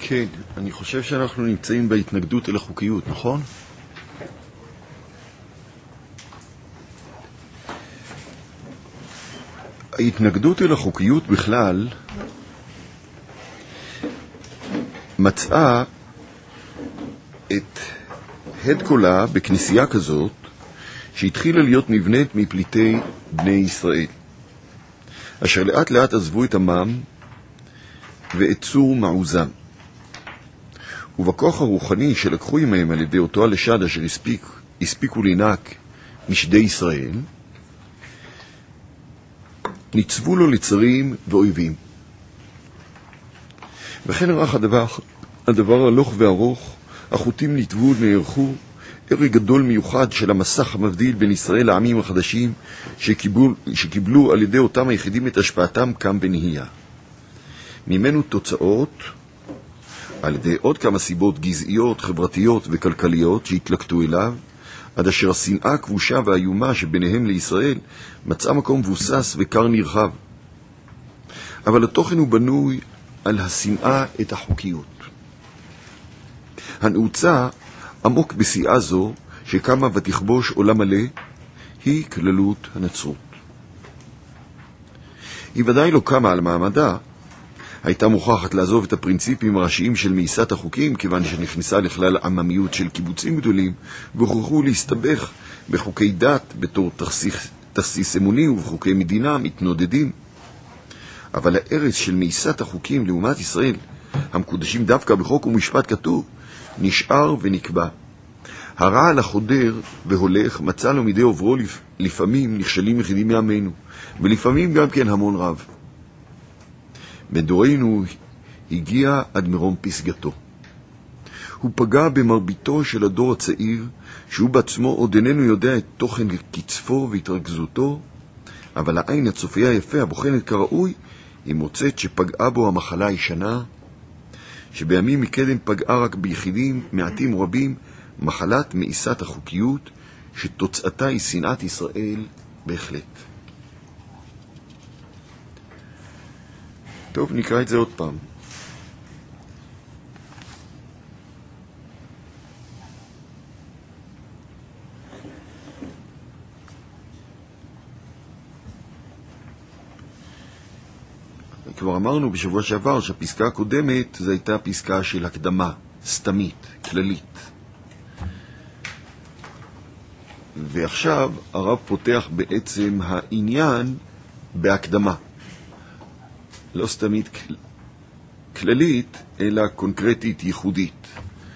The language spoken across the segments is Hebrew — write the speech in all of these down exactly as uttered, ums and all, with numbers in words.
כן, אני חושב שאנחנו נמצאים בהתנגדות אל החוקיות, נכון? ההתנגדות אל החוקיות בכלל מצאה את הד קולה בכנסייה כזאת שהתחילה להיות נבנית מפליטי בני ישראל, אשר לאט לאט עזבו את עמם ואת צור מעוזם. ובכוח הרוחני שלקחו עמהם על ידי אותו הלשד אשר הספיק, הספיקו לינק משדי ישראל, ניצבו לו לצרים ואויבים. וכן ערך הדבר, הדבר הלוך וארוך, החוטים נתבו ונערכו, ערך גדול מיוחד של המסך המבדיל בין ישראל לעמים החדשים שקיבלו, שקיבלו על ידי אותם היחידים את השפעתם קם ונהיה. ממנו תוצאות על ידי עוד כמה סיבות גזעיות, חברתיות וכלכליות שהתלקטו אליו, עד אשר השנאה הכבושה והאיומה שביניהם לישראל מצאה מקום מבוסס וקר נרחב. אבל התוכן הוא בנוי על השנאה את החוקיות. הנעוצה עמוק בשיאה זו שקמה ותכבוש עולם מלא היא כללות הנצרות. היא ודאי לא קמה על מעמדה, הייתה מוכרחת לעזוב את הפרינציפים הראשיים של מאיסת החוקים, כיוון שנכנסה לכלל עממיות של קיבוצים גדולים, והוכרחו להסתבך בחוקי דת בתור תכסיס, תכסיס אמוני ובחוקי מדינה מתנודדים. אבל הארץ של מאיסת החוקים לעומת ישראל, המקודשים דווקא בחוק ומשפט כתוב, נשאר ונקבע. הרעל החודר והולך מצא לו מדי עוברו לפעמים נכשלים יחידים מעמנו, ולפעמים גם כן המון רב. בדורנו הגיע עד מרום פסגתו. הוא פגע במרביתו של הדור הצעיר, שהוא בעצמו עוד איננו יודע את תוכן קצפו והתרכזותו, אבל העין הצופייה היפה הבוחנת כראוי, היא מוצאת שפגעה בו המחלה הישנה, שבימים מקדם פגעה רק ביחידים מעטים רבים, מחלת מאיסת החוקיות, שתוצאתה היא שנאת ישראל בהחלט. טוב, נקרא את זה עוד פעם. כבר אמרנו בשבוע שעבר שהפסקה הקודמת זו הייתה פסקה של הקדמה, סתמית, כללית. ועכשיו הרב פותח בעצם העניין בהקדמה. לא סתמית כללית, אלא קונקרטית ייחודית.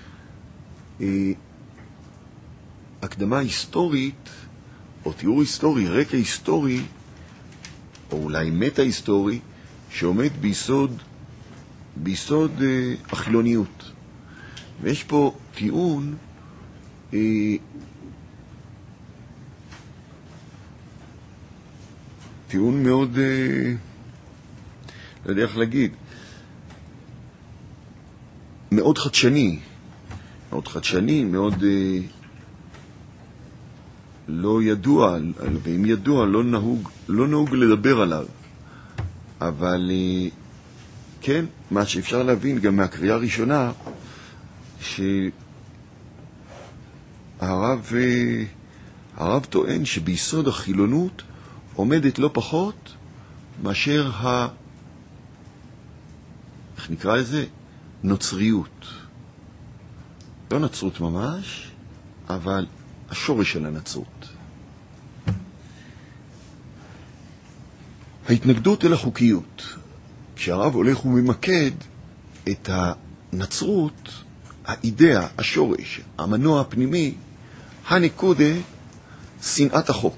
הקדמה היסטורית, או תיאור היסטורי, רקע היסטורי, או אולי מטה היסטורי, שעומד ביסוד, ביסוד אה, החילוניות. ויש פה טיעון אה, טיעון מאוד אה, לא יודע איך להגיד, מאוד חדשני, מאוד חדשני, מאוד אה, לא ידוע, ואם ידוע לא נהוג, לא נהוג לדבר עליו. אבל כן, מה שאפשר להבין גם מהקריאה הראשונה, שהרב הרב טוען שביסוד החילונות עומדת לא פחות מאשר ה... איך נקרא לזה? נוצריות. לא נצרות ממש, אבל השורש של הנצרות. ההתנגדות אל החוקיות. כשהרב הולך וממקד את הנצרות, האידאה, השורש, המנוע הפנימי, הנקודה, שנאת החוק.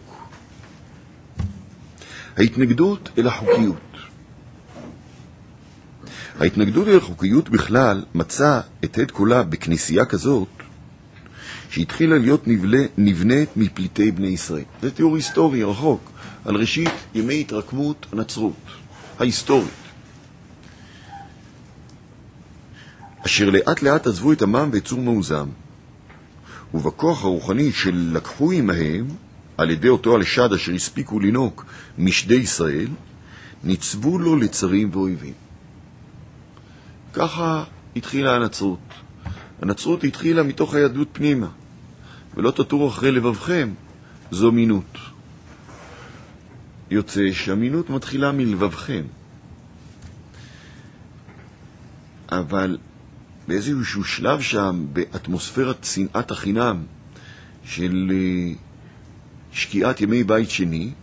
ההתנגדות אל החוקיות. ההתנגדות אל החוקיות בכלל מצא את הד קולה בכנסייה כזאת, שהתחילה להיות נבלה, נבנית מפליטי בני ישראל. זה תיאור היסטורי רחוק על ראשית ימי התרקמות הנצרות ההיסטורית, אשר לאט לאט עזבו את עמם ואת צור מעוזם, ובכוח הרוחני שלקחו עמהם על ידי אותו הלשד אשר הספיקו לינוק משדי ישראל, ניצבו לו לצרים ואויבים. ככה התחילה הנצרות. הנצרות התחילה מתוך היהדות פנימה, ולא תטורו אחרי לבבכם, זו מינות. יוצא שהמינות מתחילה מלבבכם. אבל באיזשהו שלב שם, באטמוספירת שנאת החינם של שקיעת ימי בית שני,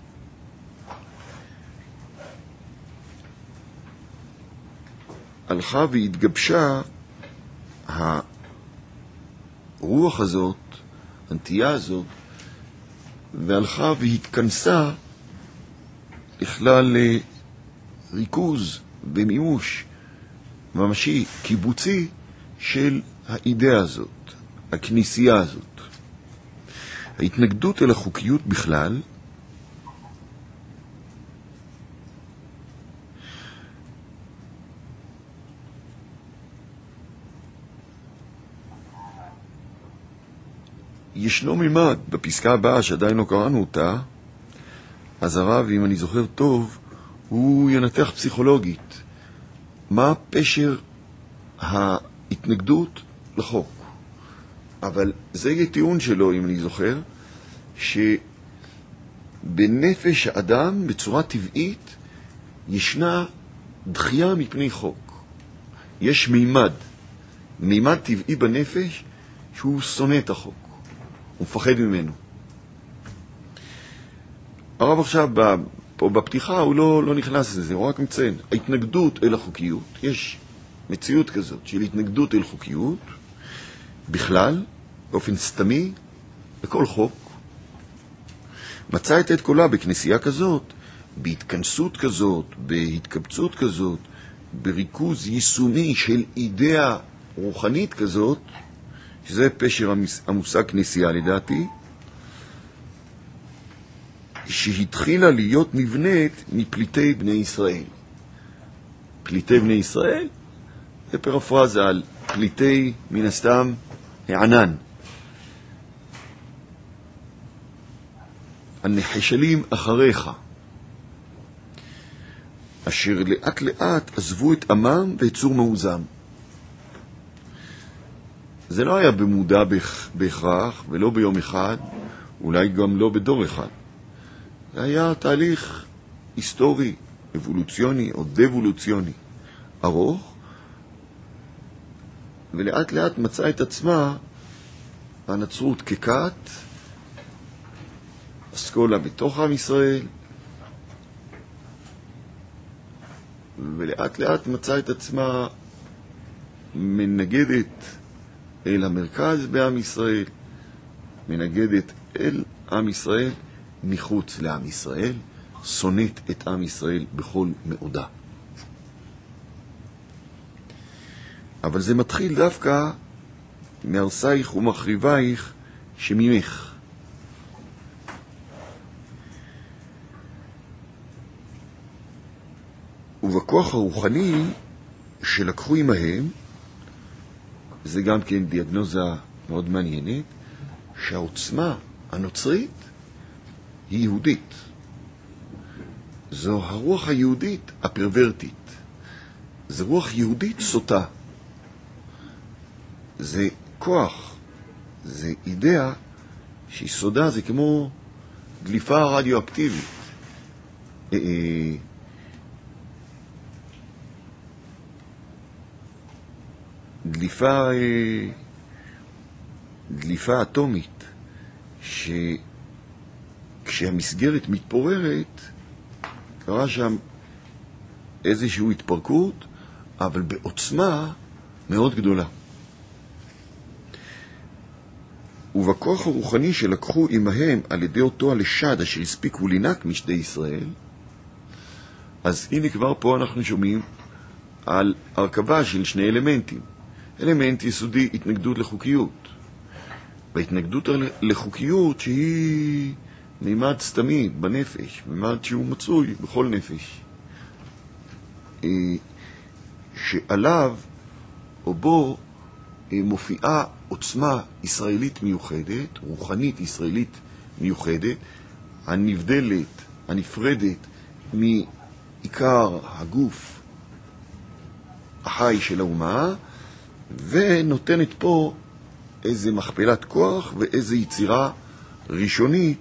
הלכה והתגבשה הרוח הזאת, הנטייה הזאת, והלכה והתכנסה לכלל ריכוז ומימוש ממשי, קיבוצי, של האידאה הזאת, הכנסייה הזאת. ההתנגדות אל החוקיות בכלל ישנו מימד בפסקה הבאה שעדיין לא קראנו אותה, אז הרב, אם אני זוכר טוב, הוא ינתח פסיכולוגית מה פשר ההתנגדות לחוק. אבל זה יהיה טיעון שלו, אם אני זוכר, שבנפש האדם בצורה טבעית ישנה דחייה מפני חוק. יש מימד, מימד טבעי בנפש שהוא שונא את החוק, הוא מפחד ממנו. הרב עכשיו פה בפתיחה הוא לא, לא נכנס לזה, הוא רק מציין ההתנגדות אל החוקיות. יש מציאות כזאת של התנגדות אל חוקיות בכלל, באופן סתמי, בכל חוק. מצא את קולה בכנסייה כזאת, בהתכנסות כזאת, בהתקבצות כזאת, בריכוז יישומי של אידאה רוחנית כזאת, שזה פשר המושג כנסייה לדעתי, שהתחילה להיות נבנית מפליטי בני ישראל. פליטי בני ישראל זה פרפרזה על פליטי מן הסתם הענן. הנחשלים אחריך, אשר לאט לאט עזבו את עמם ויצור מעוזם. זה לא היה במודע בהכרח, ולא ביום אחד, אולי גם לא בדור אחד. זה היה תהליך היסטורי, אבולוציוני או דבולוציוני, ארוך, ולאט לאט מצא את עצמה הנצרות ככת, אסכולה בתוך עם ישראל, ולאט לאט מצא את עצמה מנגדת אל המרכז בעם ישראל, מנגדת אל עם ישראל, מחוץ לעם ישראל, שונאת את עם ישראל בכל מאודה. אבל זה מתחיל דווקא מהרסייך ומחריבייך שממך. ובכוח הרוחני שלקחו עמהם, זה גם כן דיאגנוזה מאוד מעניינת, שהעוצמה הנוצרית היא יהודית. זו הרוח היהודית הפרוורטית. זו רוח יהודית סוטה. זה כוח, זה אידאה שיסודה, זה כמו דליפה רדיואקטיבית. דליפה, דליפה אטומית, שכשהמסגרת מתפוררת, קרה שם איזושהי התפרקות, אבל בעוצמה מאוד גדולה. ובכוח הרוחני שלקחו עמהם על ידי אותו הלשד אשר הספיקו לינק משדי ישראל, אז הנה כבר פה אנחנו שומעים על הרכבה של שני אלמנטים. אלמנט יסודי, התנגדות לחוקיות. והתנגדות לחוקיות שהיא מימד סתמי בנפש, מימד שהוא מצוי בכל נפש. שעליו או בו מופיעה עוצמה ישראלית מיוחדת, רוחנית ישראלית מיוחדת, הנבדלת, הנפרדת מעיקר הגוף החי של האומה, ונותנת פה איזה מכפלת כוח ואיזה יצירה ראשונית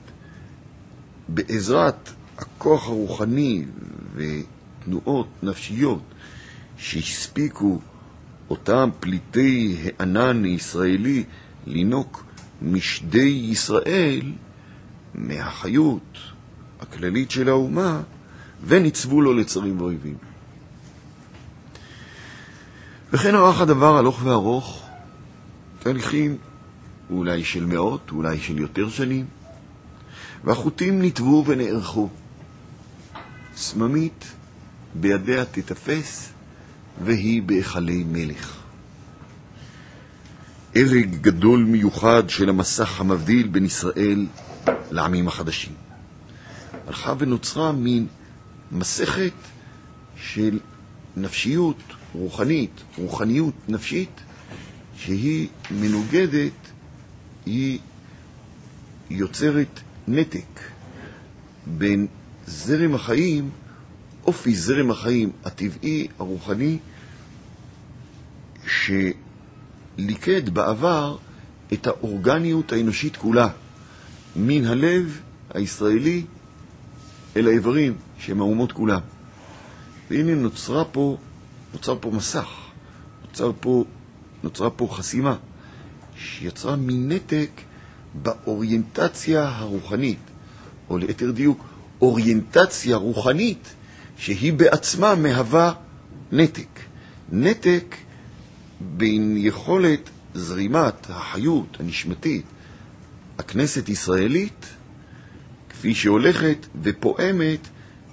בעזרת הכוח הרוחני ותנועות נפשיות שהספיקו אותם פליטי הענן הישראלי לינוק משדי ישראל מהחיות הכללית של האומה, וניצבו לו לצרים ואויבים. וכן ערך הדבר הלוך וארוך, תהליכים אולי של מאות, אולי של יותר שנים, והחוטים נטבו ונערכו. סממית בידיה תתפס, והיא בהיכלי מלך. הרג גדול מיוחד של המסך המבדיל בין ישראל לעמים החדשים. הלכה ונוצרה מין מסכת של נפשיות רוחנית, רוחניות נפשית, שהיא מנוגדת, היא יוצרת נתק בין זרם החיים, אופי זרם החיים הטבעי, הרוחני, שליקד בעבר את האורגניות האנושית כולה, מן הלב הישראלי אל האיברים שהם האומות כולם. והנה נוצרה פה, נוצר פה מסך, נוצר פה, נוצרה פה חסימה, שיצרה מנתק באוריינטציה הרוחנית, או ליתר דיוק, אוריינטציה רוחנית, שהיא בעצמה מהווה נתק. נתק בין יכולת זרימת החיות הנשמתית, הכנסת ישראלית, כפי שהולכת ופועמת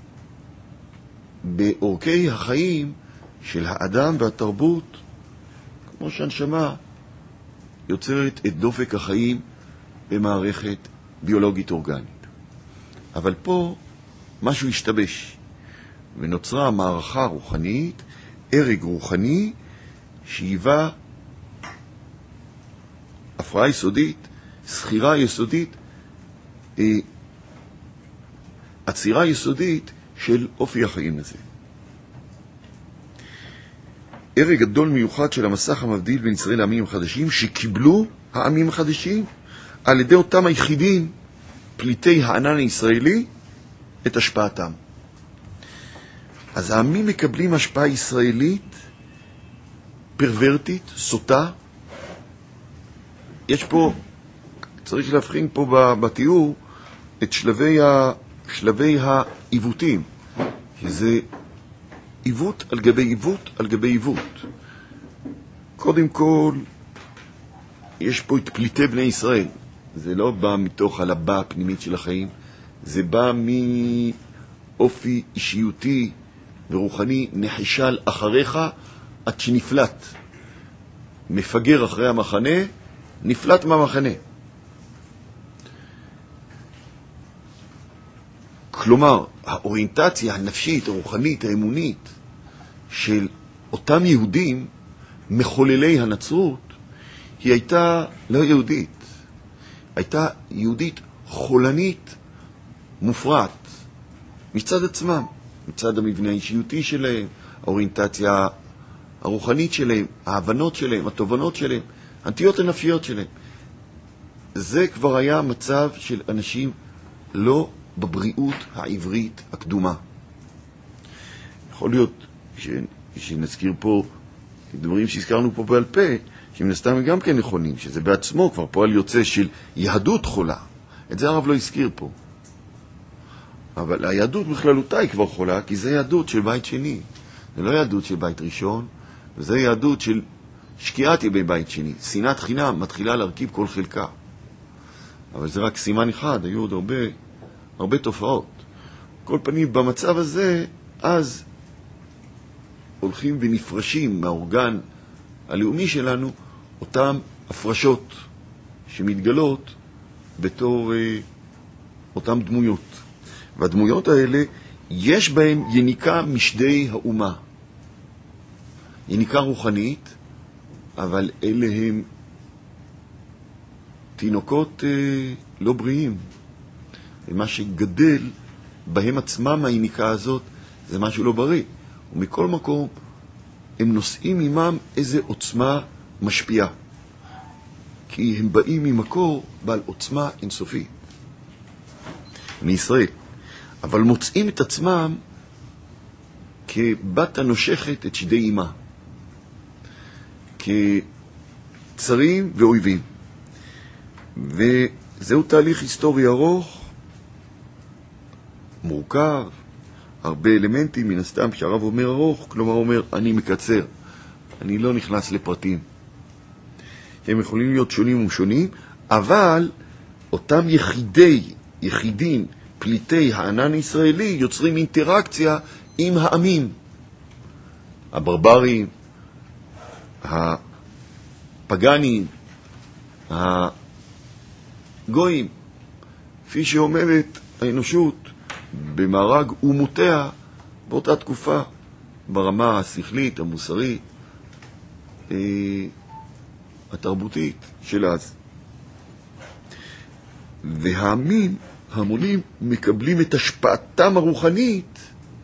באורכי החיים של האדם והתרבות, כמו שהנשמה יוצרת את דופק החיים במערכת ביולוגית אורגנית. אבל פה משהו השתבש, ונוצרה מערכה רוחנית, הרג רוחני, שהיווה הפרעה יסודית, סחירה יסודית, עצירה יסודית של אופי החיים הזה. הרג גדול מיוחד של המסך המבדיל בין ישראל לעמים החדשים, שקיבלו העמים החדשים על ידי אותם היחידים, פליטי הענן הישראלי, את השפעתם. אז העמים מקבלים השפעה ישראלית פרוורטית, סוטה. יש פה, צריך להבחין פה בתיאור את שלבי, ה, שלבי העיוותים, שזה עיוות על גבי עיוות על גבי עיוות. קודם כל, יש פה את פליטי בני ישראל. זה לא בא מתוך הלבה הפנימית של החיים, זה בא מאופי אישיותי ורוחני נחשל אחריך עד שנפלט. מפגר אחרי המחנה, נפלט מהמחנה. כלומר, האוריינטציה הנפשית, הרוחנית, האמונית של אותם יהודים, מחוללי הנצרות, היא הייתה לא יהודית. הייתה יהודית חולנית מופרעת, מצד עצמם, מצד המבנה האישיותי שלהם, האוריינטציה הרוחנית שלהם, ההבנות שלהם, התובנות שלהם, הנטיות הנפשיות שלהם. זה כבר היה מצב של אנשים לא בבריאות העברית הקדומה. יכול להיות ש... שנזכיר פה דברים שהזכרנו פה בעל פה, שמן הסתם גם כן נכונים, שזה בעצמו כבר פועל יוצא של יהדות חולה. את זה הרב לא הזכיר פה. אבל היהדות בכללותה היא כבר חולה, כי זה יהדות של בית שני. זה לא יהדות של בית ראשון, וזה יהדות של שקיעת ימי בית שני. שנאת חינם מתחילה להרכיב כל חלקה. אבל זה רק סימן אחד, היו עוד הרבה, הרבה תופעות. כל פנים, במצב הזה, אז הולכים ונפרשים מהאורגן הלאומי שלנו, אותם הפרשות שמתגלות בתור אה, אותם דמויות. והדמויות האלה, יש בהם יניקה משדי האומה. יניקה רוחנית, אבל אלה הם תינוקות אה, לא בריאים. ומה שגדל בהם עצמם היניקה הזאת, זה משהו לא בריא. ומכל מקום, הם נושאים עמם איזו עוצמה משפיעה. כי הם באים ממקור בעל עוצמה אינסופית. מישראל. אבל מוצאים את עצמם כבת הנושכת את שדי אימה. כצרים ואויבים. וזהו תהליך היסטורי ארוך, מורכב, הרבה אלמנטים, מן הסתם שהרב אומר ארוך, כלומר אומר אני מקצר, אני לא נכנס לפרטים. הם יכולים להיות שונים ושונים, אבל אותם יחידי, יחידים, פליטי הענן הישראלי יוצרים אינטראקציה עם העמים. הברברים, הפגנים, הגויים, כפי שאומרת האנושות במארג אומותיה באותה תקופה, ברמה השכלית, המוסרית, התרבותית של אז. והעמים, המונים, מקבלים את השפעתם הרוחנית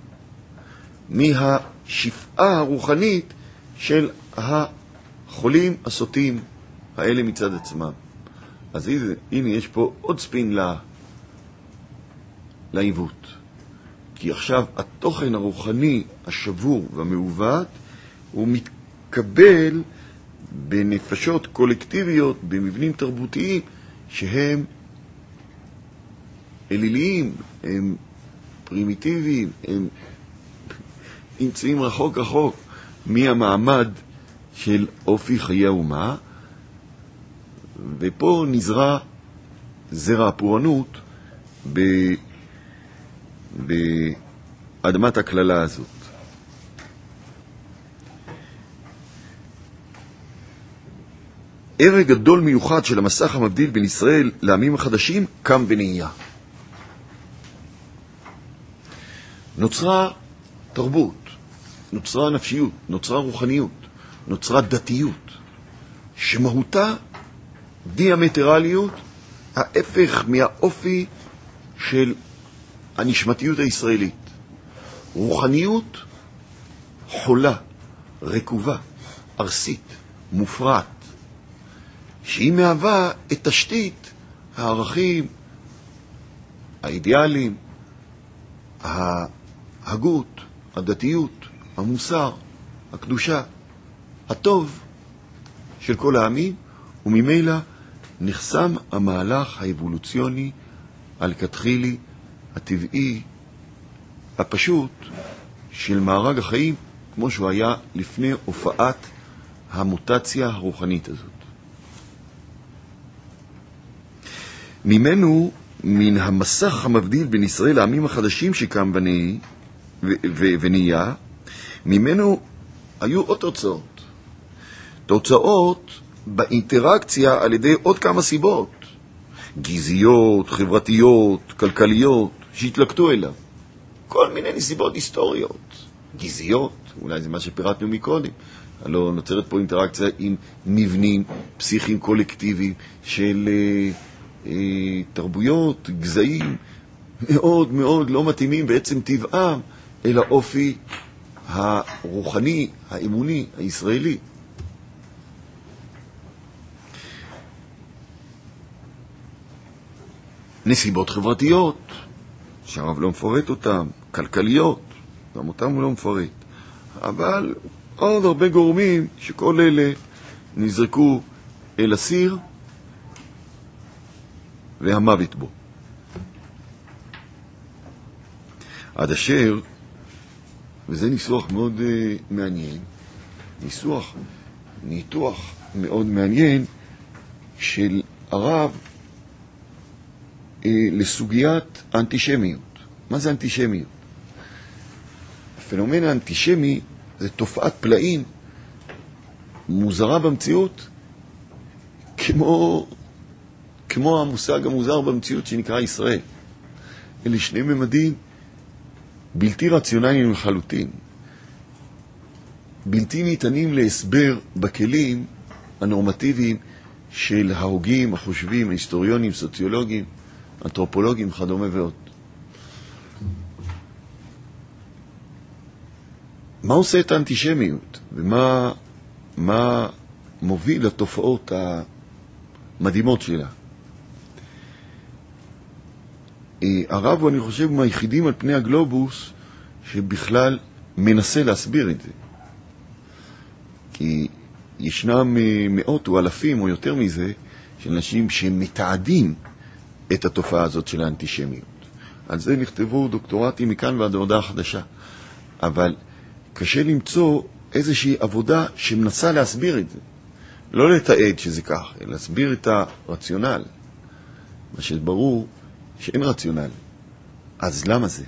מהשפעה הרוחנית של החולים הסוטים האלה מצד עצמם. אז הנה, הנה יש פה עוד ספין לה, לעיוות. כי עכשיו התוכן הרוחני השבור והמעוות הוא מתקבל בנפשות קולקטיביות, במבנים תרבותיים שהם אליליים, הם פרימיטיביים, הם נמצאים רחוק רחוק מהמעמד של אופי חיי האומה, ופה נזרע זרע הפורענות ב... באדמת הכללה הזאת. ערך גדול מיוחד של המסך המבדיל בין ישראל לעמים החדשים קם ונהיה. נוצרה תרבות, נוצרה נפשיות, נוצרה רוחניות, נוצרה דתיות, שמהותה דיאמטרליות, ההפך מהאופי של הנשמתיות הישראלית. רוחניות חולה, רקובה, ארסית, מופרעת, שהיא מהווה את תשתית הערכים, האידיאלים, ההגות, הדתיות, המוסר, הקדושה, הטוב של כל העמים, וממילא נחסם המהלך האבולוציוני הלכתחילי, הטבעי, הפשוט של מארג החיים, כמו שהוא היה לפני הופעת המוטציה הרוחנית הזאת. ממנו, מן המסך המבדיל בין ישראל לעמים החדשים שקם ונהיה, ונהיה, ממנו היו עוד תוצאות. תוצאות באינטראקציה על ידי עוד כמה סיבות. גזעיות, חברתיות, כלכליות, שהתלקטו אליו. כל מיני נסיבות היסטוריות. גזעיות, אולי זה מה שפירטנו מקודם. הלא נוצרת פה אינטראקציה עם מבנים פסיכיים קולקטיביים של אה, אה, תרבויות, גזעים, מאוד מאוד לא מתאימים בעצם טבעם אל האופי הרוחני, האמוני, הישראלי. נסיבות חברתיות, שהרב לא מפורט אותם, כלכליות, גם אותם הוא לא מפורט. אבל עוד הרבה גורמים שכל אלה נזרקו אל הסיר והמוות בו. עד אשר, וזה ניסוח מאוד uh, מעניין, ניסוח, ניתוח מאוד מעניין של הרב uh, לסוגיית האנטישמיות. מה זה אנטישמיות? הפנומן האנטישמי זה תופעת פלאים מוזרה במציאות, כמו, כמו המושג המוזר במציאות שנקרא ישראל. אלה שני ממדים בלתי רציונליים לחלוטין, בלתי ניתנים להסבר בכלים הנורמטיביים של ההוגים, החושבים, ההיסטוריונים, סוציולוגים, אנתרופולוגים, כדומה ועוד. מה עושה את האנטישמיות? ומה מה מוביל לתופעות המדהימות שלה. הרב, אני חושב, מהיחידים על פני הגלובוס שבכלל מנסה להסביר את זה. כי ישנם מאות או אלפים או יותר מזה של אנשים שמתעדים את התופעה הזאת של האנטישמיות. על זה נכתבו דוקטורטים מכאן ועד ההודעה החדשה. אבל קשה למצוא איזושהי עבודה שמנסה להסביר את זה. לא לתעד שזה כך, אלא להסביר את הרציונל. מה שברור שאין רציונל. אז למה זה?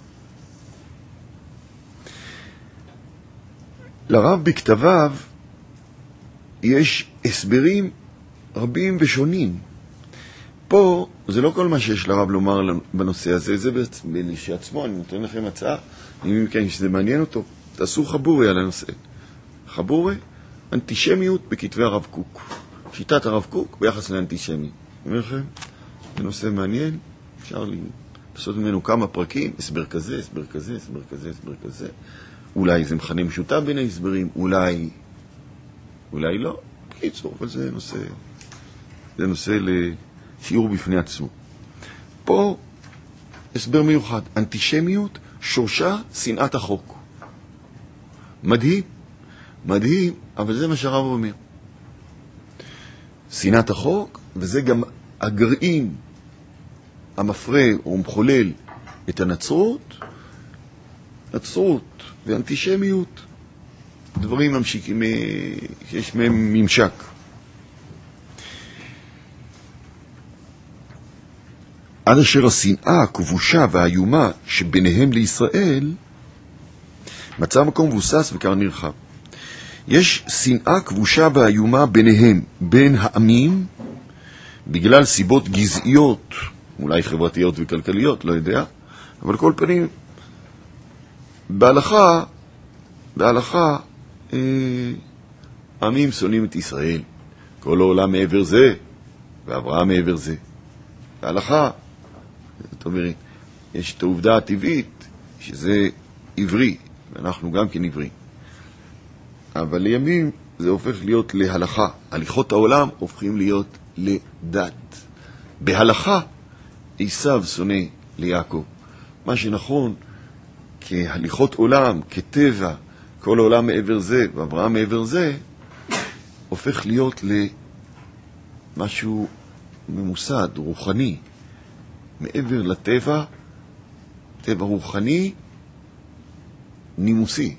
לרב בכתביו יש הסברים רבים ושונים. פה זה לא כל מה שיש לרב לומר בנושא הזה, זה בעצמו, אני נותן לכם הצעה, אם כן שזה מעניין אותו, תעשו חבורי על הנושא. חבורי, אנטישמיות בכתבי הרב קוק. שיטת הרב קוק ביחס לאנטישמי. אני אומר לכם, זה נושא מעניין, אפשר לעשות ממנו כמה פרקים, הסבר כזה, הסבר כזה, הסבר כזה, הסבר כזה. אולי זה מכנה משותף בין ההסברים, אולי, אולי לא. בקיצור, אבל זה נושא, זה נושא לשיעור בפני עצמו. פה הסבר מיוחד, אנטישמיות שורשה שנאת החוק. מדהים, מדהים, אבל זה מה שהרב אומר. שנאת החוק, וזה גם הגרעין המפרה או מחולל את הנצרות, נצרות ואנטישמיות, דברים ממשיכים, שיש מהם ממשק. עד אשר השנאה, הכבושה והאיומה שביניהם לישראל, מצא מקום מבוסס וכר נרחב. יש שנאה כבושה והאיומה ביניהם, בין העמים, בגלל סיבות גזעיות, אולי חברתיות וכלכליות, לא יודע, אבל כל פנים, בהלכה, בהלכה, אה, עמים שונאים את ישראל. כל העולם מעבר זה, ואברהם מעבר זה. בהלכה, זאת אומרת, יש את העובדה הטבעית, שזה עברי, ואנחנו גם כן עברי. אבל לימים זה הופך להיות להלכה. הליכות העולם הופכים להיות לדת. בהלכה, עשיו שונא ליעקב. מה שנכון, כהליכות עולם, כטבע, כל העולם מעבר זה, ואברהם מעבר זה, הופך להיות למשהו ממוסד, רוחני. מעבר לטבע, טבע רוחני, נימוסי.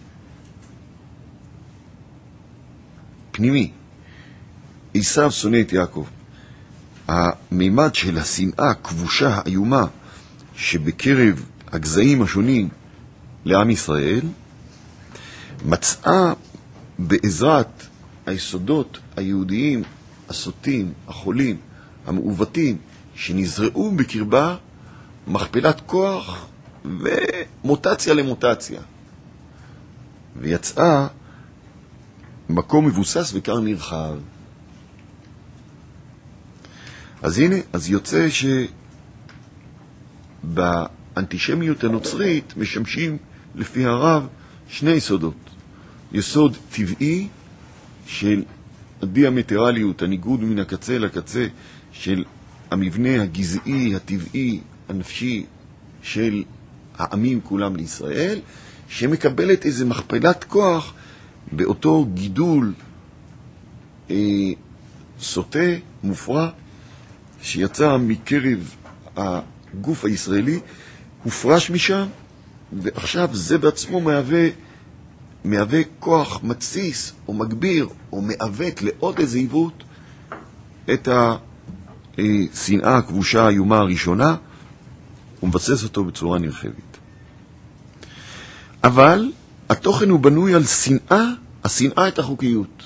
פנימי. עשיו שונא את יעקב. המימד של השנאה, כבושה, האיומה, שבקרב הגזעים השונים לעם ישראל, מצאה בעזרת היסודות היהודיים, הסוטים, החולים, המעוותים, שנזרעו בקרבה, מכפלת כוח ומוטציה למוטציה. ויצאה מקום מבוסס וכר נרחב. אז הנה, אז יוצא שבאנטישמיות הנוצרית משמשים לפי הרב שני יסודות. יסוד טבעי של הדיאמטרליות, הניגוד מן הקצה לקצה של המבנה הגזעי, הטבעי, הנפשי של העמים כולם לישראל, שמקבלת איזו מכפלת כוח באותו גידול אה, סוטה, מופרע, שיצא מקרב הגוף הישראלי, הופרש משם, ועכשיו זה בעצמו מהווה, מהווה כוח מתסיס או מגביר או מאבק לעוד איזה עיוות את השנאה הכבושה האיומה הראשונה, ומבסס אותו בצורה נרחבת. אבל התוכן הוא בנוי על שנאה, השנאה את החוקיות.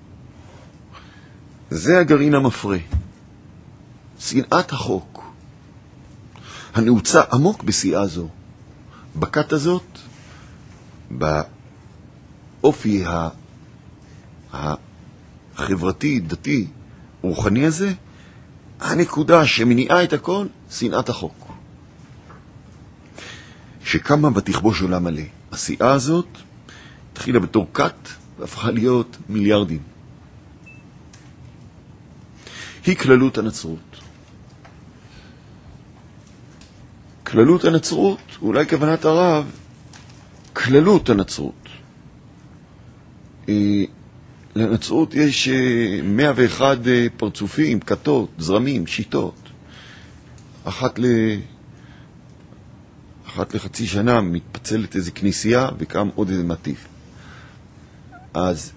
זה הגרעין המפרה. שנאת החוק. הנעוצה עמוק בשיאה זו. בכת הזאת, באופי החברתי, דתי, רוחני הזה, הנקודה שמניעה את הכל, שנאת החוק. שקמה ותכבוש עולם מלא. השיאה הזאת התחילה בתור כת והפכה להיות מיליארדים. היא כללות הנצרות. כללות הנצרות, אולי כוונת הרב, כללות הנצרות. לנצרות יש מאה ואחד פרצופים, כתות, זרמים, שיטות. אחת ל... אחת לחצי שנה מתפצלת איזו כניסייה וקם עוד איזה מטיף. אז,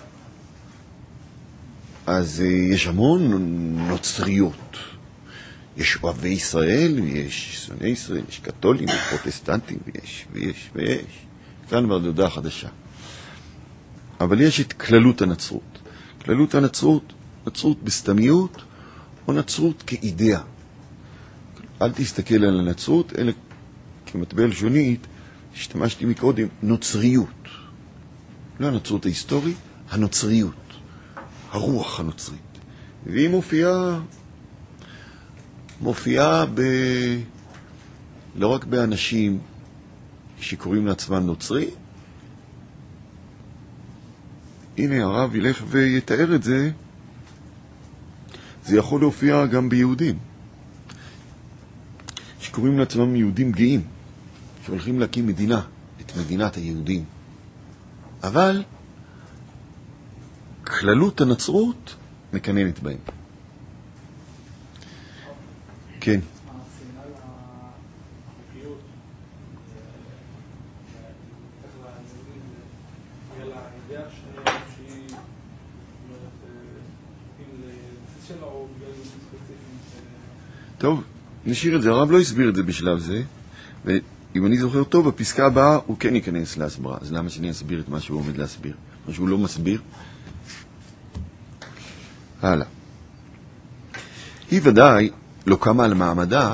אז יש המון נוצריות. יש אוהבי ישראל, יש שונאי ישראל, יש קתולים, יש פרוטסטנטים, ויש, ויש, ויש. כאן מהדודה חדשה. אבל יש את כללות הנצרות. כללות הנצרות, נצרות בסתמיות, או נצרות כאידאה. אל תסתכל על הנצרות, אלא כמטבע לשונית, השתמשתי מקודם, נוצריות. לא הנצרות ההיסטורית, הנוצריות. הרוח הנוצרית. והיא מופיעה, מופיעה ב... לא רק באנשים שקוראים לעצמם נוצרי. הנה הרב ילך ויתאר את זה. זה יכול להופיע גם ביהודים. שקוראים לעצמם יהודים גאים. שהולכים להקים מדינה, את מדינת היהודים. אבל כללות הנצרות מקננת בהם. כן. טוב, נשאיר את זה. הרב לא הסביר את זה בשלב זה, ואם אני זוכר טוב, בפסקה הבאה הוא כן ייכנס להסברה. אז למה שאני אסביר את מה שהוא עומד להסביר? מה שהוא לא מסביר? הלאה. היא ודאי לא קמה על מעמדה,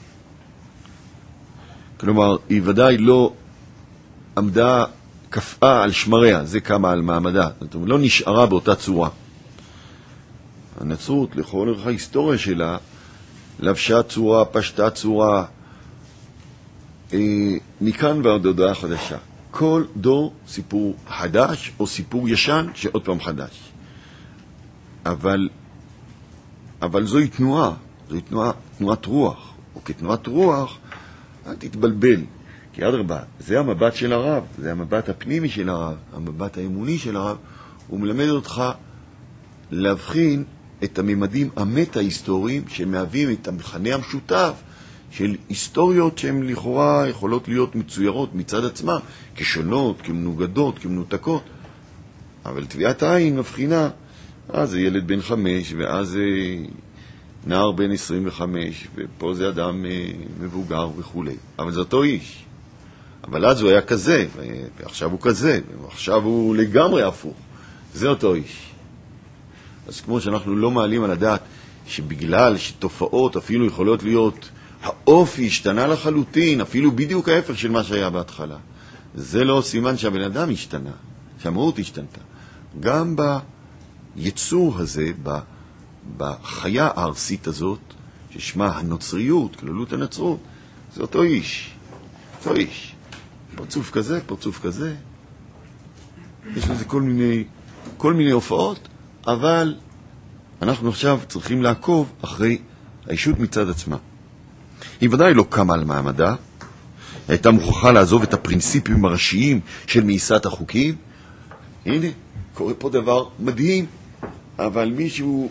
כלומר, היא ודאי לא עמדה, קפאה על שמריה, זה קמה על מעמדה. זאת אומרת, לא נשארה באותה צורה. הנצרות, לכל ערך ההיסטוריה שלה, לבשה צורה, פשטה צורה, אה, מכאן ועד הודעה חדשה. כל דור סיפור חדש או סיפור ישן שעוד פעם חדש. אבל, אבל זוהי תנועה, זוהי תנועה, תנועת רוח, או כתנועת רוח, אל תתבלבל, כי אדרבה, זה המבט של הרב, זה המבט הפנימי של הרב, המבט האמוני של הרב, הוא מלמד אותך להבחין את הממדים המטה-היסטוריים שמהווים את המכנה המשותף של היסטוריות שהן לכאורה יכולות להיות מצוירות מצד עצמם, כשונות, כמנוגדות, כמנותקות. אבל טביעת העין מבחינה, אז זה ילד בן חמש, ואז זה נער בן עשרים וחמש, ופה זה אדם מבוגר וכו'. אבל זה אותו איש. אבל אז הוא היה כזה, ועכשיו הוא כזה, ועכשיו הוא לגמרי הפוך. זה אותו איש. אז כמו שאנחנו לא מעלים על הדעת שבגלל שתופעות אפילו יכולות להיות, האופי השתנה לחלוטין, אפילו בדיוק ההפך של מה שהיה בהתחלה. זה לא סימן שהבן אדם השתנה, שהמהות השתנתה. גם ביצור הזה, בחיה הארסית הזאת, ששמה הנוצריות, כללות הנצרות, זה אותו איש. אותו איש. פרצוף כזה, פרצוף כזה. יש לזה כל מיני, כל מיני הופעות, אבל אנחנו עכשיו צריכים לעקוב אחרי האישות מצד עצמה. היא ודאי לא קמה על מעמדה, היא הייתה מוכרחה לעזוב את הפרינציפים הראשיים של מאיסת החוקים. הנה, קורה פה דבר מדהים, אבל מישהו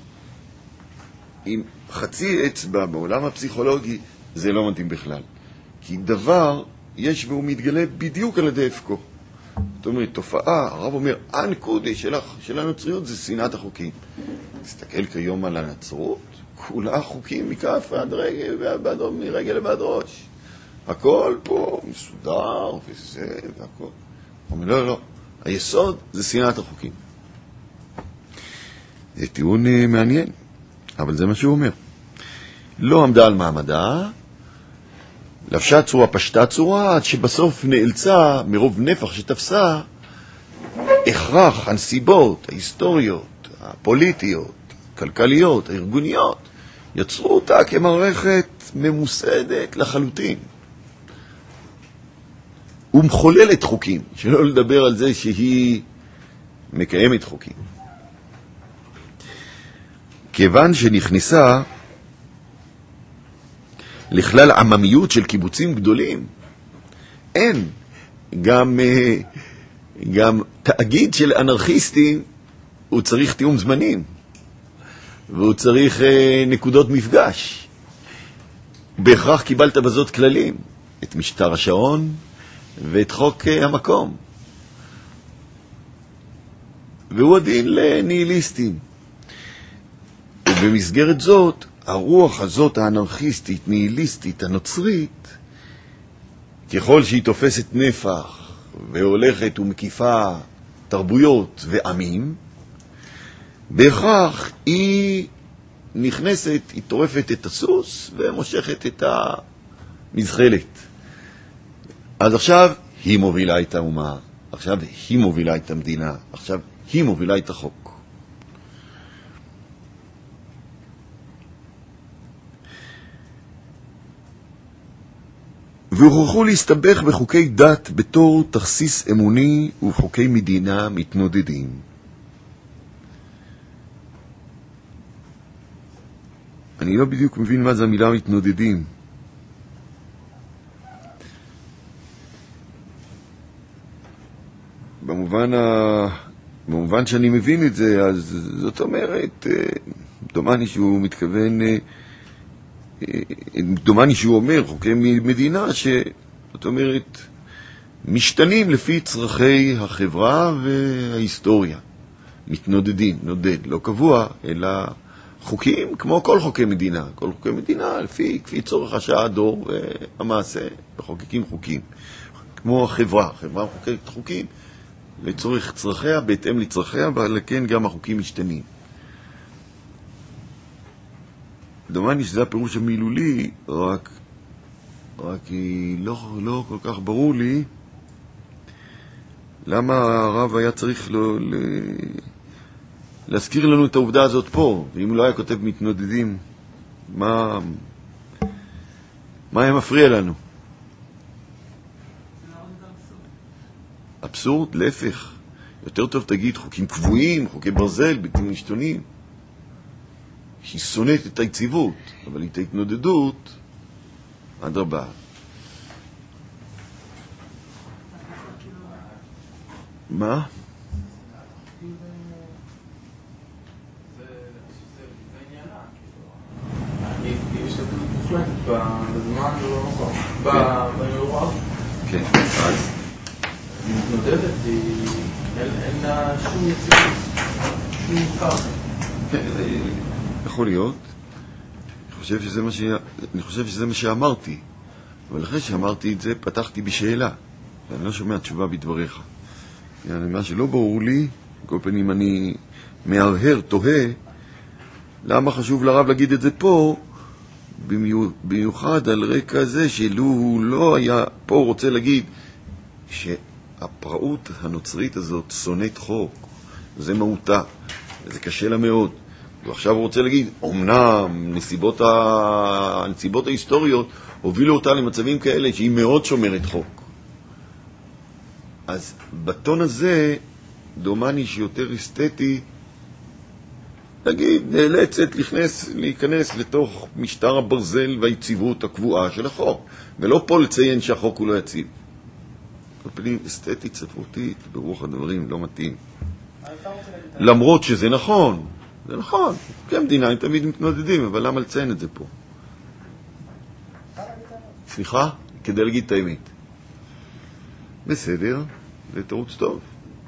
עם חצי אצבע בעולם הפסיכולוגי, זה לא מתאים בכלל. כי דבר יש והוא מתגלה בדיוק על ידי הפקו. זאת אומרת, תופעה, הרב אומר, הנקודה של, של הנוצריות זה שנאת החוקים. תסתכל כיום על הנצרות, כולה חוקים מכף ועד רגל, ועד, מרגל ועד ראש. הכל פה מסודר וזה והכל. הוא אומר, לא, לא, היסוד זה שנאת החוקים. זה טיעון מעניין, אבל זה מה שהוא אומר. לא עמדה על מעמדה, לבשה צורה, פשטה צורה, עד שבסוף נאלצה, מרוב נפח שתפסה, הכרח, הנסיבות, ההיסטוריות, הפוליטיות, הכלכליות, הארגוניות, יצרו אותה כמערכת ממוסדת לחלוטין. ומחוללת חוקים, שלא לדבר על זה שהיא מקיימת חוקים. כיוון שנכנסה לכלל עממיות של קיבוצים גדולים, אין גם, גם תאגיד של אנרכיסטים, הוא צריך תיאום זמנים, והוא צריך נקודות מפגש. בהכרח קיבלת בזאת כללים, את משטר השעון ואת חוק המקום. והוא הדין לניהיליסטים. ובמסגרת זאת, הרוח הזאת האנרכיסטית, ניהיליסטית, הנוצרית, ככל שהיא תופסת נפח והולכת ומקיפה תרבויות ועמים, בהכרח היא נכנסת, היא טורפת את הסוס ומושכת את המזחלת. אז עכשיו היא מובילה את האומה, עכשיו היא מובילה את המדינה, עכשיו היא מובילה את החוק. והוכרחו להסתבך בחוקי דת בתור תכסיס אמוני ובחוקי מדינה מתנודדים. אני לא בדיוק מבין מה זה המילה מתנודדים. במובן, ה... במובן שאני מבין את זה, אז זאת אומרת, דומני שהוא מתכוון, דומני שהוא אומר, חוקי מדינה, שזאת אומרת, משתנים לפי צרכי החברה וההיסטוריה. מתנודדים, נודד, לא קבוע, אלא חוקים כמו כל חוקי מדינה. כל חוקי מדינה, לפי, כפי צורך השעה, הדור והמעשה, וחוקקים חוקים. כמו החברה, החברה מחוקקת חוקים, לצורך צרכיה, בהתאם לצרכיה, אבל כן גם החוקים משתנים. דומני שזה הפירוש המילולי, רק, רק היא לא, לא כל כך ברור לי למה הרב היה צריך לו, ל... להזכיר לנו את העובדה הזאת פה, ואם לא היה כותב מתנודדים, מה, מה היה מפריע לנו? אבסורד, להפך. יותר טוב תגיד חוקים קבועים, חוקי ברזל, בלתי משתנים. היא שונאת את היציבות, אבל את ההתנודדות, אדרבה. מה? בזמן לא נכון. במאורע? כן, אז? היא מתנודדת, אין לה שום יציבות, שום מוכר. יכול להיות. אני חושב שזה מה ש... אני חושב שזה מה שאמרתי. אבל אחרי שאמרתי את זה, פתחתי בשאלה. ואני לא שומע תשובה בדבריך. yani, מה שלא ברור לי, כל פנים אני מהרהר, תוהה, למה חשוב לרב להגיד את זה פה, במיוחד על רקע זה שלו הוא לא היה פה רוצה להגיד שהפראות הנוצרית הזאת שונאת חוק, זה מהותה, זה קשה לה מאוד. ועכשיו הוא רוצה להגיד, אמנם נסיבות, ה... הנסיבות ההיסטוריות הובילו אותה למצבים כאלה שהיא מאוד שומרת חוק. אז בטון הזה דומני שיותר אסתטי נגיד, נאלצת להיכנס, להיכנס לתוך משטר הברזל והיציבות הקבועה של החוק, ולא פה לציין שהחוק הוא לא יציב. כל פנים אסתטית, ספרותית, ברוח הדברים לא מתאים. למרות שזה נכון, זה נכון, כי המדינה הם תמיד מתנודדים, אבל למה לציין את זה פה? סליחה? כדי להגיד את האמת. בסדר, זה תירוץ טוב.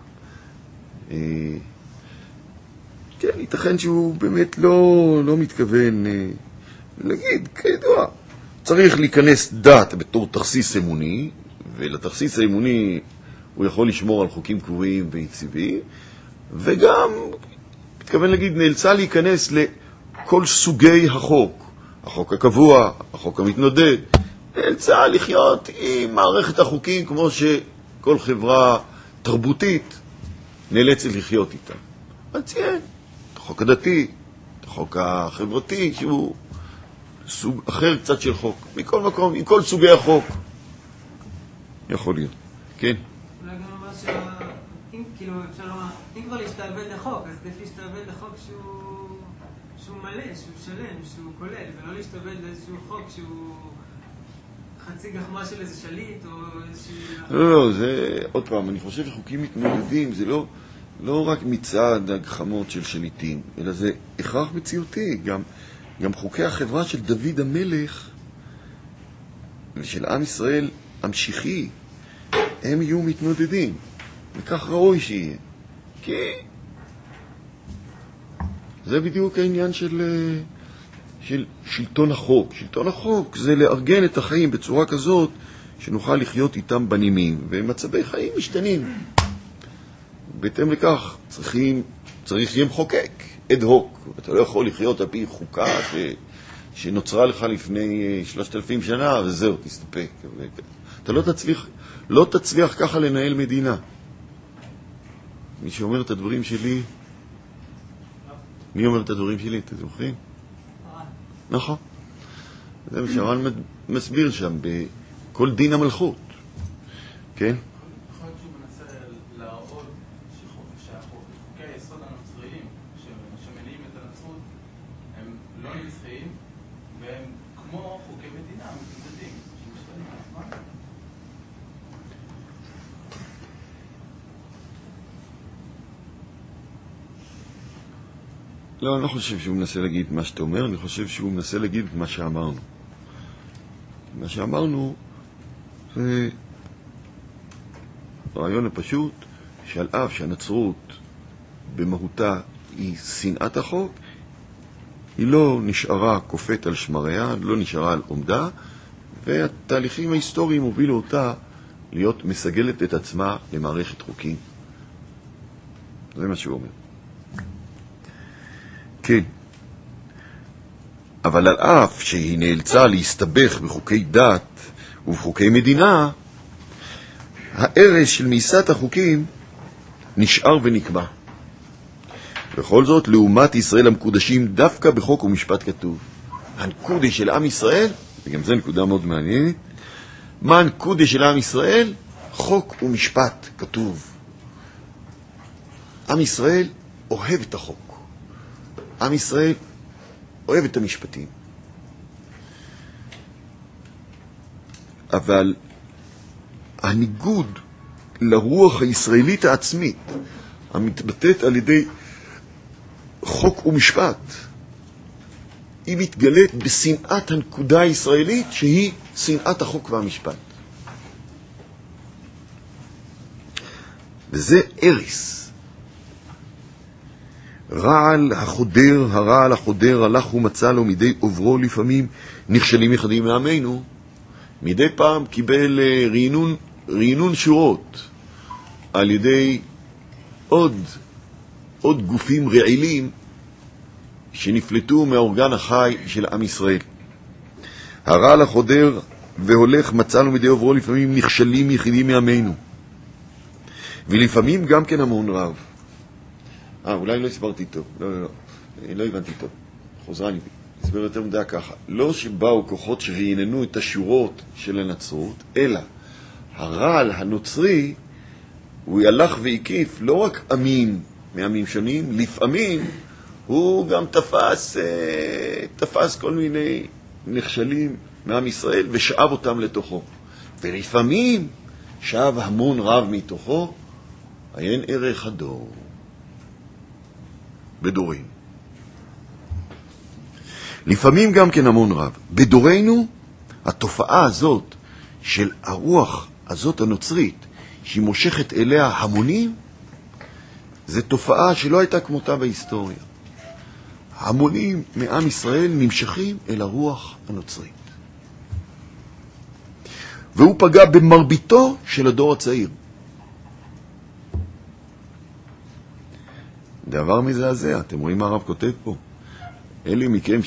כן, ייתכן שהוא באמת לא, לא מתכוון אה, להגיד, כידוע, צריך להיכנס דת בתור תכסיס אמוני, ולתכסיס האמוני הוא יכול לשמור על חוקים קבועים ויציבים, וגם, מתכוון להגיד, נאלצה להיכנס לכל סוגי החוק, החוק הקבוע, החוק המתנודד, נאלצה לחיות עם מערכת החוקים כמו שכל חברה תרבותית נאלצת לחיות איתה. אז ציין. החוק הדתי, החוק החברתי, שהוא סוג אחר קצת של חוק. מכל מקום, עם כל סוגי החוק. יכול להיות. כן? אולי גם אמר שאם, כאילו, אפשר לומר, אם כבר להשתעבד לחוק, אז תפי להשתעבד לחוק שהוא... שהוא מלא, שהוא שלם, שהוא כולל, ולא להשתבד לאיזשהו חוק שהוא חצי גחמה של איזה שליט או איזושהי... לא, לא, זה, עוד פעם, אני חושב שחוקים מתמודדים, זה לא, לא רק מצד הגחמות של שליטים, אלא זה הכרח מציאותי. גם, גם חוקי החברה של דוד המלך ושל עם ישראל המשיחי, הם יהיו מתמודדים, וכך ראוי שיהיה. כי זה בדיוק העניין של, של שלטון החוק. שלטון החוק זה לארגן את החיים בצורה כזאת שנוכל לחיות איתם בנימים, ומצבי חיים משתנים. בהתאם לכך צריכים, צריך שיהיה מחוקק, אד הוק. אתה לא יכול לחיות על פי חוקה ש, שנוצרה לך לפני שלושת אלפים שנה, וזהו, תסתפק. אתה לא תצליח, לא תצליח ככה לנהל מדינה. מי שאומר את הדברים שלי, מי אומר את הדברים שלי? אתם זוכרים? נכון. זה מה שהר"ן מסביר שם, בכל דין המלכות. כן? יכול להיות שהוא מנסה להראות שחוקי היסוד הנוצריים שמניעים את הנצרות הם לא נצחיים והם כמו חוקי מדינה, מתמודדים, שמשתנים על הזמן. לא, אני לא חושב שהוא מנסה להגיד מה שאתה אומר, אני חושב שהוא מנסה להגיד מה שאמרנו. מה שאמרנו זה הרעיון הפשוט שעל אף שהנצרות במהותה היא שנאת החוק, היא לא נשארה קופאת על שמריה, לא נשארה על עומדה, והתהליכים ההיסטוריים הובילו אותה להיות מסגלת את עצמה למערכת חוקים. זה מה שהוא אומר. כן. אבל על אף שהיא נאלצה להסתבך בחוקי דת ובחוקי מדינה, הערש של מעיסת החוקים נשאר ונקבע. בכל זאת, לעומת ישראל המקודשים, דווקא בחוק ומשפט כתוב. הנקודה של עם ישראל, וגם זו נקודה מאוד מעניינת, מה הנקודה של עם ישראל? חוק ומשפט כתוב. עם ישראל אוהב את החוק. עם ישראל אוהב את המשפטים. אבל הניגוד לרוח הישראלית העצמית, המתבטאת על ידי חוק ומשפט, היא מתגלית בשנאת הנקודה הישראלית שהיא שנאת החוק והמשפט. וזה אריס. רעל החודר, הרעל החודר, הלך ומצא לו מדי עוברו לפעמים נכשלים יחדים מעמנו, מדי פעם קיבל רענון, רענון שורות על ידי עוד, עוד גופים רעילים שנפלטו מהאורגן החי של עם ישראל. הרעל החודר והולך מצא לו מדי עוברו לפעמים נכשלים יחידים מעמנו, ולפעמים גם כן המון רב. אה, אולי לא הסברתי טוב, לא, לא, לא, לא הבנתי טוב. חוזרה לי, הסבר יותר מדי ככה. לא שבאו כוחות שרעננו את השורות של הנצרות, אלא הרעל הנוצרי, הוא הלך והקיף לא רק עמים מעמים שונים, לפעמים הוא גם תפס, תפס כל מיני נכשלים מעם ישראל ושאב אותם לתוכו. ולפעמים שאב המון רב מתוכו, עיין ערך הדור. בדורים. לפעמים גם כן המון רב. בדורנו, התופעה הזאת של הרוח הזאת הנוצרית, שהיא מושכת אליה המונים, זו תופעה שלא הייתה כמותה בהיסטוריה. המונים מעם ישראל נמשכים אל הרוח הנוצרית. והוא פגע במרביתו של הדור הצעיר. דבר מזעזע, אתם רואים מה הרב כותב פה? אלה מכם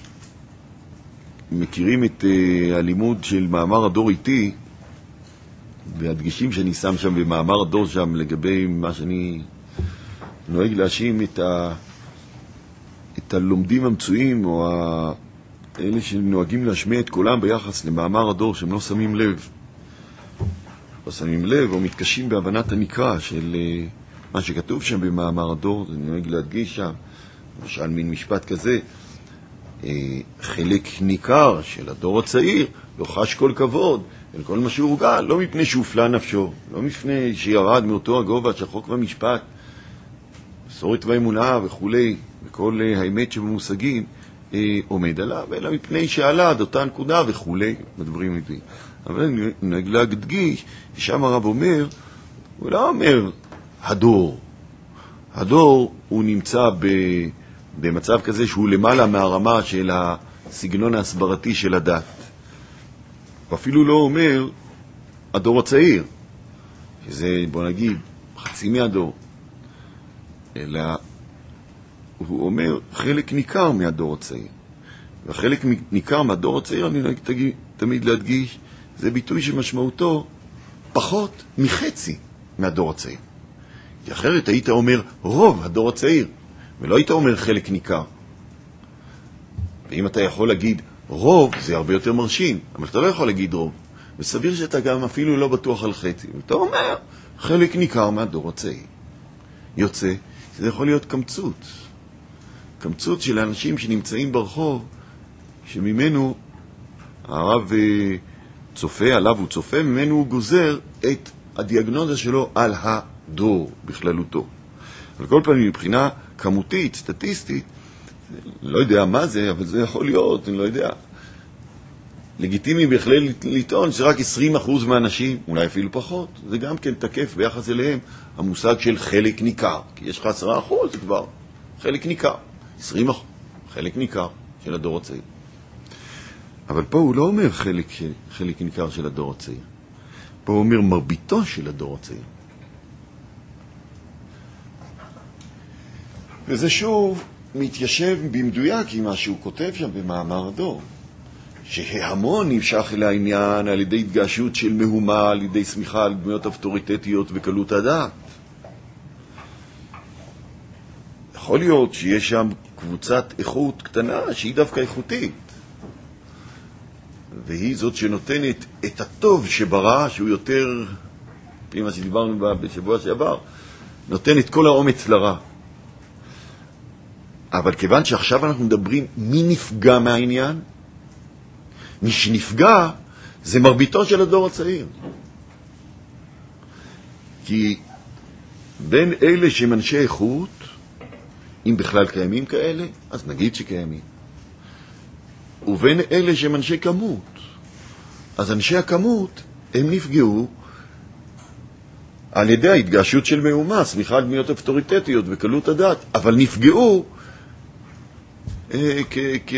שמכירים את uh, הלימוד של מאמר הדור איתי, והדגשים שאני שם שם במאמר הדור שם לגבי מה שאני נוהג להאשים את, ה... את הלומדים המצויים, או ה... אלה שנוהגים להשמיע את קולם ביחס למאמר הדור, שהם לא שמים לב. לא שמים לב או מתקשים בהבנת הנקרא של... מה שכתוב שם במאמר הדור, זה נוהג להדגיש שם, למשל מין משפט כזה, חלק ניכר של הדור הצעיר לא חש כל כבוד אל כל מה שהוא הורגל, לא מפני שהופלה נפשו, לא מפני שירד מאותו הגובה של חוק והמשפט, מסורת והאמונה וכולי, וכל האמת שבמושגים עומד עליו, אלא מפני שעלה עד אותה נקודה וכולי, בדברים מדברים. אבל אני נגיד להדגיש, שם הרב אומר, הוא לא אומר הדור. הדור הוא נמצא ב, במצב כזה שהוא למעלה מהרמה של הסגנון ההסברתי של הדת. הוא אפילו לא אומר הדור הצעיר, שזה בוא נגיד חצי מהדור, אלא הוא אומר חלק ניכר מהדור הצעיר. וחלק ניכר מהדור הצעיר, אני נגיד תגיד, תמיד להדגיש, זה ביטוי שמשמעותו פחות מחצי מהדור הצעיר. כי אחרת היית אומר רוב הדור הצעיר, ולא היית אומר חלק ניכר. ואם אתה יכול להגיד רוב, זה הרבה יותר מרשים, אבל אתה לא יכול להגיד רוב. וסביר שאתה גם אפילו לא בטוח על חצי. ואתה אומר חלק ניכר מהדור הצעיר. יוצא, זה יכול להיות קמצות. קמצות של האנשים שנמצאים ברחוב, שממנו הרב צופה, עליו הוא צופה, ממנו הוא גוזר את הדיאגנוזה שלו על הדור בכללותו. על כל פעם מבחינה כמותית, סטטיסטית, לא יודע מה זה, אבל זה יכול להיות, אני לא יודע. לגיטימי בכלל לטעון שרק עשרים אחוז מהאנשים, אולי אפילו פחות, זה גם כן תקף ביחס אליהם המושג של חלק ניכר. כי יש לך עשרה אחוז, זה כבר חלק ניכר. עשרים אחוז, חלק ניכר של הדור הצעיר. אבל פה הוא לא אומר חלק, חלק ניכר של הדור הצעיר. פה הוא אומר מרביתו של הדור הצעיר. וזה שוב מתיישב במדויק עם מה שהוא כותב שם במאמר הדור. שההמון נמשך אל העניין על ידי התגעשות של מהומה, על ידי סמיכה על דמויות אוטוריטטיות וקלות הדעת. יכול להיות שיש שם קבוצת איכות קטנה שהיא דווקא איכותית. והיא זאת שנותנת את הטוב שברא, שהוא יותר, לפי מה שדיברנו בשבוע שעבר, נותן את כל האומץ לרע. אבל כיוון שעכשיו אנחנו מדברים מי נפגע מהעניין, מי שנפגע זה מרביתו של הדור הצעיר. כי בין אלה שהם אנשי איכות, אם בכלל קיימים כאלה, אז נגיד שקיימים. ובין אלה שהם אנשי כמות, אז אנשי הכמות הם נפגעו על ידי ההתגעשות של מהומה, סמיכה על דמויות אוטוריטטיות וקלות הדעת, אבל נפגעו אה, כ... כ...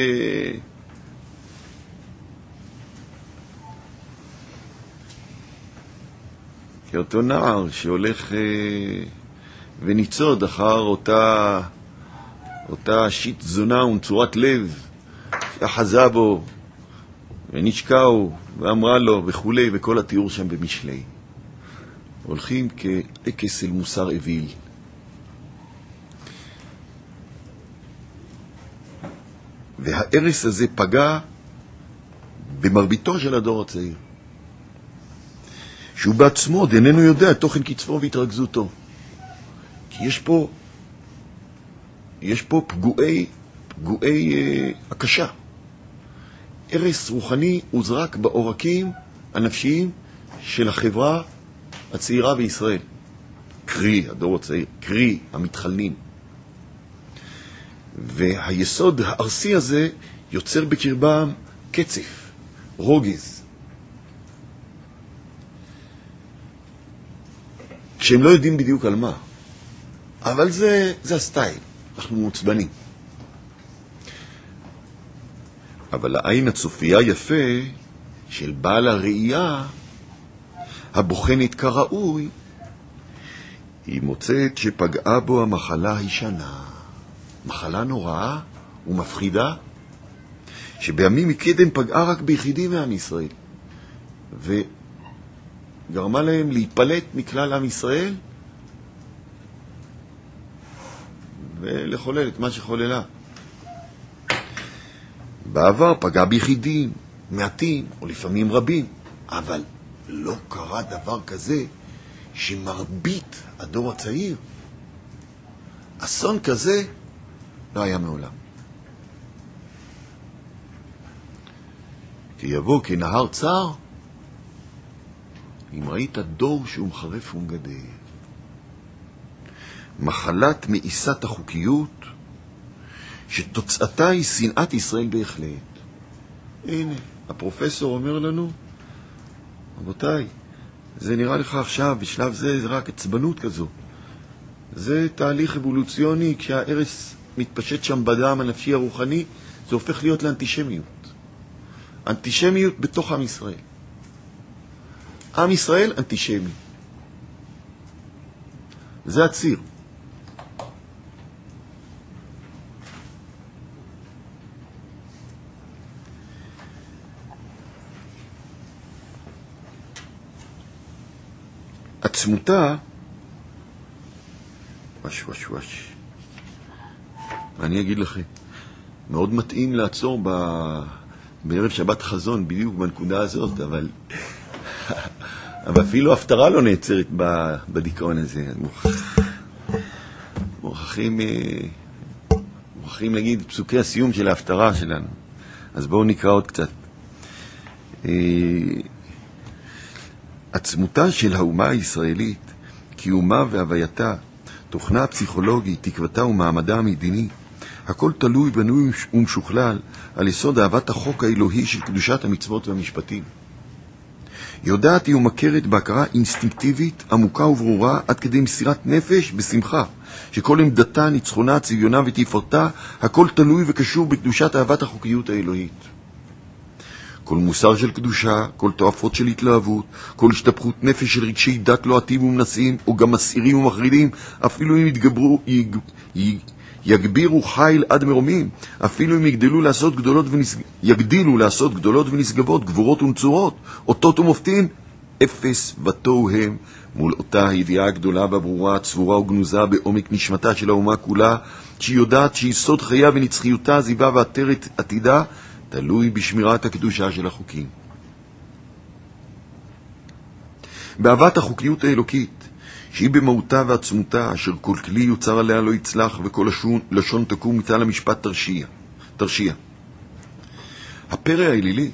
כאותו נער שהולך אה, וניצוד אחר אותה, אותה שיט זונה ונצורת לב שאחזה בו ונשקעו ואמרה לו וכולי, וכל התיאור שם במשלי. הולכים כאקס אל מוסר אוויל. והארס הזה פגע במרביתו של הדור הצעיר. שהוא בעצמו עוד איננו יודע תוכן קצפו והתרכזותו. כי יש פה, יש פה פגועי, פגועי אה, הקשה. ארס רוחני הוזרק בעורקים הנפשיים של החברה הצעירה בישראל. קרי, הדור הצעיר, קרי, המתחלנים. והיסוד הארסי הזה יוצר בקרבם קצף, רוגז. כשהם לא יודעים בדיוק על מה. אבל זה, זה הסטייל. אנחנו מוצבנים. אבל העין הצופייה יפה של בעל הראייה, הבוחנת כראוי, היא מוצאת שפגעה בו המחלה הישנה. מחלה נוראה ומפחידה, שבימים מקדם פגעה רק ביחידים מעם ישראל, וגרמה להם להיפלט מכלל עם ישראל, ולחולל את מה שחוללה. בעבר פגע ביחידים, מעטים, או לפעמים רבים, אבל לא קרה דבר כזה שמרבית הדור הצעיר. אסון כזה לא היה מעולם. כי יבוא כנהר צר, אם ראית דור שהוא מחרף ומגדל. מחלת מאיסת החוקיות, שתוצאתה היא שנאת ישראל בהחלט. הנה, הפרופסור אומר לנו, רבותיי, זה נראה לך עכשיו, בשלב זה, זה רק עצבנות כזו. זה תהליך אבולוציוני, כשהארס מתפשט שם בדם הנפשי הרוחני, זה הופך להיות לאנטישמיות. אנטישמיות בתוך עם ישראל. עם ישראל אנטישמי. זה הציר. עצמותה, וש וש וש, אני אגיד לכם, מאוד מתאים לעצור ב... בערב שבת חזון, בדיוק בנקודה הזאת, אבל, אבל אפילו הפטרה לא נעצרת בדיכאון הזה. מוכרחים, מוכרחים להגיד פסוקי הסיום של ההפטרה שלנו. אז בואו נקרא עוד קצת. עצמותה של האומה הישראלית, קיומה והווייתה, תוכנה הפסיכולוגית, תקוותה ומעמדה המדיני, הכל תלוי בנוי ומשוכלל על יסוד אהבת החוק האלוהי של קדושת המצוות והמשפטים. יודעת היא ומכרת בהכרה אינסטינקטיבית, עמוקה וברורה, עד כדי מסירת נפש בשמחה, שכל עמדתה, ניצחונה, צביונה ותפארתה, הכל תלוי וקשור בקדושת אהבת החוקיות האלוהית. כל מוסר של קדושה, כל תועפות של התלהבות, כל השתפכות נפש של רגשי דת לא עתים ומנסים, או גם מסעירים ומחרידים, אפילו אם יתגברו, יג, יג, יגבירו חיל עד מרומים, אפילו אם יגדלו לעשות גדולות ונשג... יגדילו לעשות גדולות ונשגבות, גבורות ונצורות, אותות ומופתים, אפס ותוהו הם, מול אותה הידיעה הגדולה והברורה, צבורה וגנוזה בעומק נשמתה של האומה כולה, שהיא יודעת שיסוד חייה ונצחיותה, זיווה ועטרת עתידה, תלוי בשמירת הקדושה של החוקים. באהבת החוקיות האלוקית, שהיא במהותה ועצמותה, אשר כל כלי יוצר עליה לא יצלח, וכל לשון, לשון תקום מצל המשפט תרשיע. תרשיע. הפרא האלילי,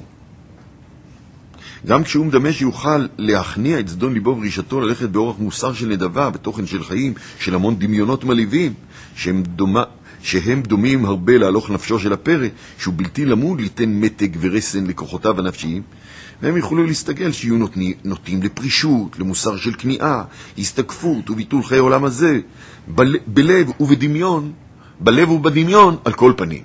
גם כשהוא מדמה שיוכל להכניע את זדון ליבו ורישתו ללכת באורח מוסר של נדבה, בתוכן של חיים, של המון דמיונות מלהיבים, שהם דומה... שהם דומים הרבה להלוך נפשו של הפרא, שהוא בלתי למוד ליתן מתג ורסן לכוחותיו הנפשיים, והם יכולו להסתגל שיהיו נותני, נוטים לפרישות, למוסר של כניעה, הסתקפות וביטול חיי העולם הזה, ב, בלב ובדמיון, בלב ובדמיון על כל פנים.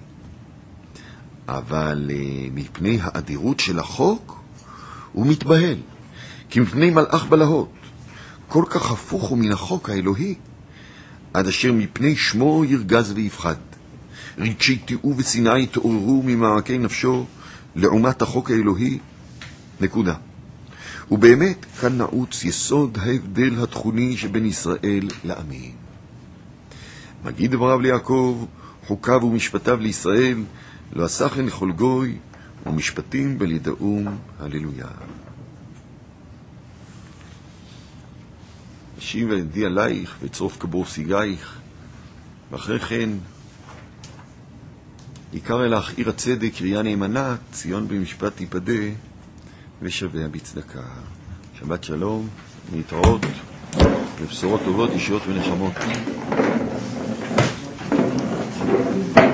אבל מפני האדירות של החוק הוא מתבהל, כי מפני מלאך בלהות, כל כך הפוך הוא מן החוק האלוהי, עד אשר מפני שמו ירגז ויפחד. רגשי תיעוב ושנאה יתעוררו ממעמקי נפשו לעומת החוק האלוהי. נקודה. ובאמת כאן נעוץ יסוד ההבדל התכוני שבין ישראל לעמים. מגיד דבריו ליעקב, חוקיו ומשפטיו לישראל, לא עשה כן לכל גוי, ומשפטים בלידאום, הללויה. אשיב וידי עלייך וצרוף כבור סיגייך, ואחרי כן יקרא אלך עיר הצדק, קריה נאמנה, ציון במשפט תיפדה ושביה בצדקה. שבת שלום, להתראות, לבשורות טובות, ישועות ונחמות.